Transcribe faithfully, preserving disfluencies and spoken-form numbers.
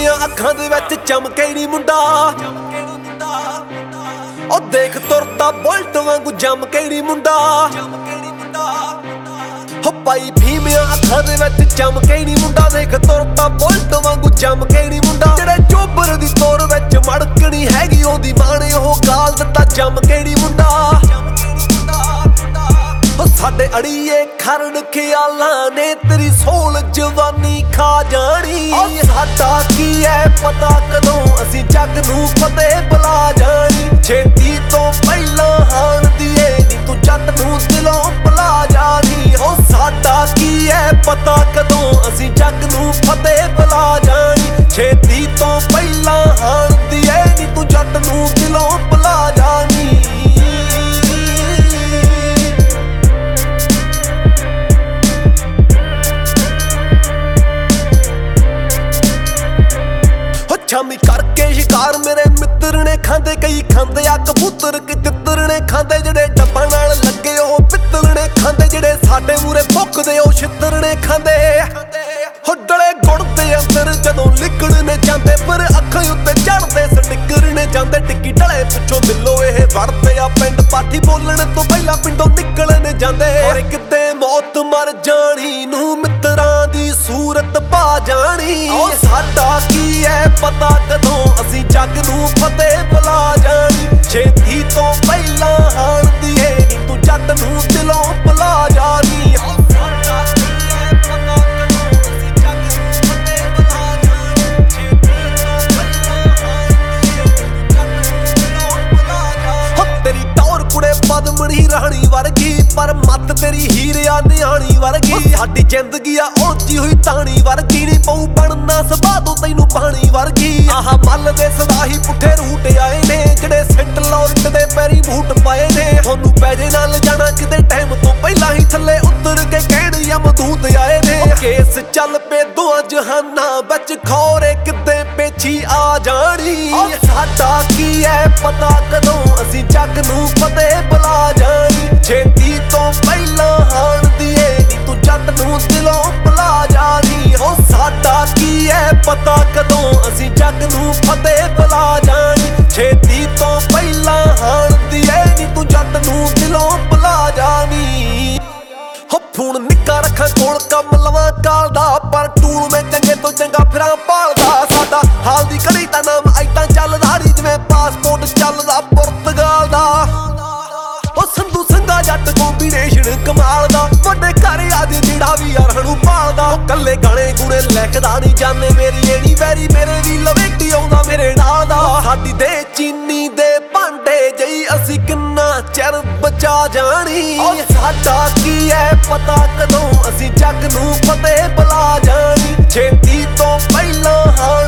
ਭੀਮਿਆਂ ਅੱਖਾਂ ਦੇ ਵਿੱਚ ਚਮਕੇ ਨੀ ਮੁੰਡਾ। ਉਹ ਦੇਖ ਤੁਰਦਾ ਬੁਲਟ ਵਾਂਗੂ ਜੰਮ ਕੇ ਨੀ ਮੁੰਡਾ। ਹੋ ਭਾਈ ਭੀਮਿਆਂ ਅੱਖਾਂ ਦੇ ਵਿੱਚ ਚਮਕੇ ਨੀ ਮੁੰਡਾ। ਦੇਖ ਤੁਰਦਾ ਬੁਲਟ ਵਾਂਗੂ ਜੰਮ ਕੇ ਨੀ ਮੁੰਡਾ। ਜਿਹੜੇ ਚੋਬਰ ਦੀ ਤੋਰ ਵਿੱਚ ਮੜਕਣੀ ਹੈਗੀ ਉਹਦੀ ਮਾਣੇ ਉਹ ਗਾਲ ਦਿੱਤਾ ਜੰਮ ਕੇ ਨੀ ਮੁੰਡਾ। ਸਾਡੇ ਅੜੀਏ ਖਰੜ ਖਿਆਲਾਂ ਨੇ ਤੇਰੀ ਸੋਲ ਜਵਾਨੀ ਖਾ ਜਾਣੀ। ਸਾਡਾ ਕੀ ਐ ਪਤਾ ਕਦੋਂ ਅਸੀਂ ਜੱਗ ਨੂੰ ਫਤਿਹ ਬੁਲਾ ਜਾਣੀ। ਛੇਤੀ ਤੋਂ ਪਹਿਲਾਂ ਹਾਣ ਦੀਏ ਨੀ ਤੂੰ ਜੱਟ ਨੂੰ ਦਿਲੋਂ ਭੁਲਾ ਜਾਣੀ। ਹੋ ਸਾਡਾ ਕੀ ਐ ਪਤਾ ਕਦੋਂ ਅਸੀਂ ਜੱਗ ਨੂੰ ਫਤਿਹ ਬੁਲਾ ਜਾਣੀ। ਛੇਤੀ ਤੋਂ ਪਹਿਲਾਂ ਹਾਣ ਦੀਏ ਨੀ ਤੂੰ ਜੱਟ ਨੂੰ ਦਿਲੋਂ ਭੁਲਾ ਜਾਣੀ। ਸ਼ਾਮੀ ਕਰਕੇ ਸ਼ਿਕਾਰ ਮੇਰੇ ਮਿੱਤਰ ਨੇ ਖਾਂਦੇ। ਕਈ ਖਾਂਦੇ ਆ ਕਬੂਤਰ ਕਿ ਤਿੱਤਰ ਨੇ ਖਾਂਦੇ। ਜਿਹੜੇ ਡੱਬਾਂ ਨਾਲ ਲੱਗੇ ਉਹ ਪਿੱਤਲ ਨੇ ਖਾਂਦੇ। ਜਿਹੜੇ ਸਾਡੇ ਮੂਰੇ ਭੁੱਕਦੇ ਉਹ ਛਿੱਤਰ ਨੇ ਖਾਂਦੇ। ਹੁੱਡਲੇ ਗੁੜ ਦੇ ਅੰਦਰ ਜਦੋਂ ਲਿਕੜਨੇ ਜਾਂਦੇ ਪਰ ਅੱਖਾਂ ਉੱਤੇ ਚੜਦੇ ਸਟਿੱਕਰ ਨੇ ਜਾਂਦੇ। ਟਿੱਕੀ ਢਲੇ ਪਿੱਛੋਂ ਮਿਲੋ ਇਹ ਵੜਦੇ ਆ ਪਿੰਡ ਪਾਠੀ ਬੋਲਣ ਤੋਂ ਪਹਿਲਾਂ ਪਿੰਡੋਂ ਨਿਕਲਣੇ ਜਾਂਦੇ। ਔਰ ਕਿਤੇ ਮੌਤ ਮਰ ਜਾਣੀ ਨੂੰ ਮਿੱਤਰਾਂ ਦੀ ਸੂਰਤ ਪਾ ਜਾਣੀ। ਉਹ ਸਾਡਾ ਕੀ ਐ ਪਤਾ ਕਦੋਂ ਅਸੀਂ ਜੱਗ ਨੂੰ ਫਤਿਹ ਬੁਲਾ ਜਾਣੀ। ਛੇਤੀ ਤੋਂ ਪਹਿਲਾਂ ਹਾਣ ਦੀਏ ਨੀ ਤੂੰ ਜੱਟ ਨੂੰ ਦਿਲੋਂ ਭੁਲਾ ਜਾਣੀ। ਤੇਰੀ ਟੌਰ ਕੁੜੇ ਪਦਮਣੀ ਰਾਣੀ ਵਰਗੀ ਪਰ ਮੱਤ ਤੇਰੀ ਹੀਰਿਆ ਨਿਆਣੀ ਵਰਗੀ। ਸਾਡੀ ਜ਼ਿੰਦਗੀ ਆ ਉੱਚੀ ਹੋਈ ਤਾਣੀ ਵਰਗੀ। ਨੀ ਪਊ ਬਣਨਾ ਸਬਾਦੋਂ ਤੈਨੂੰ ਪਾਣੀ ਵਰਗੀ। ਆਹ ਮੱਲ ਦੇ ਸਦਾਹੀ ਪੁੱਠੇ ਰੂਟ ਆਏ ਨੇ ਜਿਹੜੇ ਸਿੱਟ ਲੌਰਟ ਦੇ ਪੈਰੀ ਬੂਟ ਪਾਏ ਨੇ। ਤੁਹਾਨੂੰ ਪੈਜੇ ਨਾਲ ਜਾਣਾ ਕਿਤੇ ਟਾਈਮ ਤੋਂ ਪਹਿਲਾਂ ਹੀ ਥੱਲੇ ਉਤਰ ਕੇ ਕਹਿਣ ਯਮਦੂਤ ਆਏ ਨੇ। ਕੇਸ ਚੱਲ ਪਏ ਦੋਹਾਂ ਜਹਾਨਾਂ ਵਿੱਚ ਖੌਰੇ ਕਿਤੇ ਪੇਛੀ ਆ ਜਾਣੀ। ਸਾਡਾ ਕੀ ਐ ਪਤਾ ਕਦੋਂ ਅਸੀਂ ਜੱਗ ਨੂੰ ਫਤਿਹ ਬੁਲਾ ਜਾਣੀ। ਛੇਤੀ ਤੋਂ ਪਹਿਲਾਂ ਹਾਣ ਦੀਏ ਨੀ ਤੂੰ ਜੱਟ ਨੂੰ ਦਿਲੋਂ ਭੁਲਾ ਜਾਣੀ। ਹੋ ਸਾਡਾ ਕੀ ਐ ਪਤਾ ਕਦੋਂ ਅਸੀਂ ਜੱਗ ਨੂੰ ਫਤਿਹ ਬੁਲਾ ਜਾਣੀ। ਛੇਤੀ ਤੋਂ ਪਹਿਲਾਂ ਹਾਣ ਦੀਏ ਨੀ ਤੂੰ ਜੱਟ ਨੂੰ ਦਿਲੋਂ ਭੁਲਾ ਜਾਣੀ। ਹੋ ਫੋਨ ਨਿੱਕਾ ਰੱਖਾਂ ਕੋਲ ਕੰਮ ਲਵਾਂ ਕਾਲ ਦਾ ਪਰ ਟੂਲ ਮੈਂ ਚੰਗੇ ਤੋਂ ਚੰਗਾ ਫਿਰਾਂ ਭਾਲਦਾ। ਸਾਡਾ ਹਾਲ ਦੀ ਘੜੀ ਤਾਂ ਨਾਮ ਐਦਾਂ ਚੱਲਦਾ ਨੀ ਜਿਵੇਂ ਪਾਸਪੋਰਟ ਚੱਲਦਾ ਪੁਰਤਗਾਲ ਦਾ। ਉਹ ਸੰਧੂ ਸੰਘਾ ਜੱਟ ਕੋਂਬੀਨੇਸ਼ਨ ਕਮਾਲ ਦਾ। ਵੱਡੇ ਘਰ ਆਦੀ ਜਿਹੜਾ ਵੀ ਯਾਰ ਨੂੰ ਭਾਲਦਾ। ਉਹ ਕੱਲੇ ਗਾਣੇ ਗੁਣੇ ਲਿਖਦਾ ਨੀ ਜਾਣੇ ਮੇਰੀ ਏੜੀ ਵੈਰੀ ਮੇਰੇ ਵੀ ਲਵੇਟੀ ਆਉਂਦਾ ਮੇਰੇ ਨਾਲ ਦਾ। ਸਾਡੀ ਦੇ ਚੀਨੀ ਦੇ ਭਾਂਡੇ ਜਈ ਅਸੀਂ ਕਿੰਨਾ ਚਿਰ ਬਚਾ ਜਾਣੀ। ਉਹ ਸਾਡਾ ਕੀ ਐ ਪਤਾ ਕਦੋਂ ਅਸੀਂ ਜੱਗ ਨੂੰ ਫਤਿਹ ਬੁਲਾ ਜਾਣੀ। ਛੇਤੀ ਤੋਂ ਪਹਿਲਾਂ